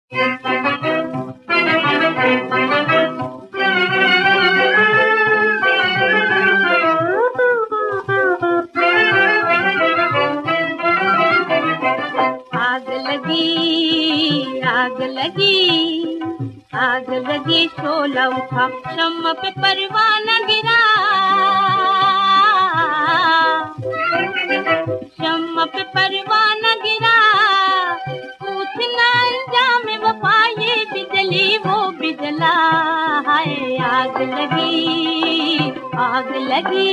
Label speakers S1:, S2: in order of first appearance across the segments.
S1: आग लगी, आग लगी, शोला उठा, शम्मा पे परवाना गिरा, शम्मा पे परवाना गिरा, पूछना अंजाम वफा ये बिजली वो बिजला, हाय आग लगी, आग लगी।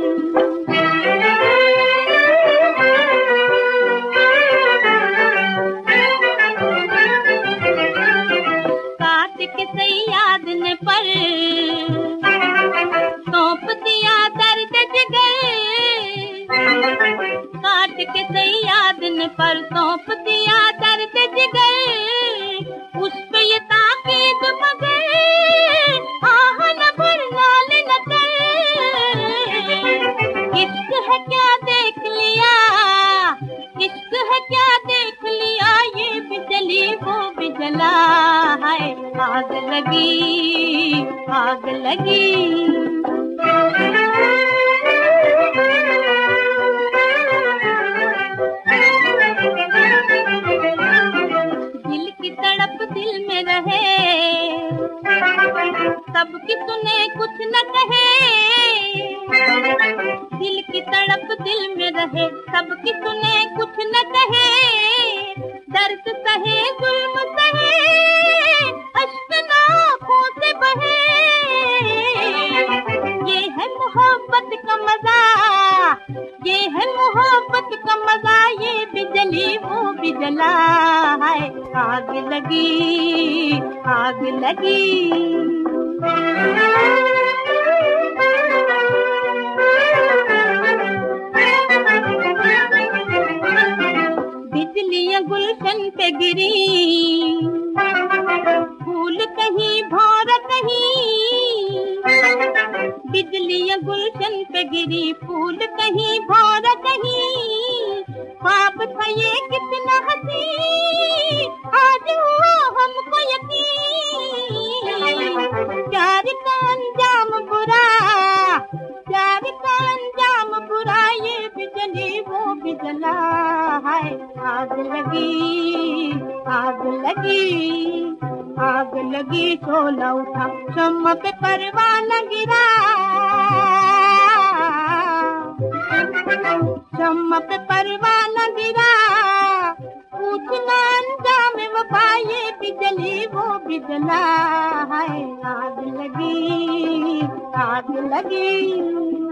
S1: के सयाद ने पर सौंप दिया दर्द जिगर, काट के सयाद ने पर सौंप दिया दर्द जिगर, उस पे ये ताकीद मगर आह न भर नाल न कर, इश्क है क्या देख लिया, इश्क है क्या देख लिया, ये बिजली वो बिजला, हाय आग लगी, आग लगी। दिल की तड़प दिल में रहे, सबकी सुने कुछ न कहे, दिल की तड़प दिल में रहे, सबकी सुने कुछ न कहे, दर्द सहे जुल्म सहे, अश्क आँखों से बहे, ये है मोहब्बत का मजा, ये है मोहब्बत का मजा, ये बिजली वो बिजला, है आग लगी, आग लगी। बिजलियां गुलशन पे गिरी, फूल कहीं भौर कहीं, बिजलियां गुलशन पे गिरी, फूल कहीं भौर कहीं, ख्वाब था ये कितना हसी, आज हुआ हमको यकीन, प्यार का अंजाम बुरा, प्यार का अंजाम बुरा, ये बिजली वो बिजला, है आग लगी, आग लगी, आग लगी, शोला उठा, शम्मा पे परवाना गिरा, शम्मा पे परवाना गिरा, पूछना अंजाम वफा ये बिजली वो बिजला, है आग लगी, आग लगी।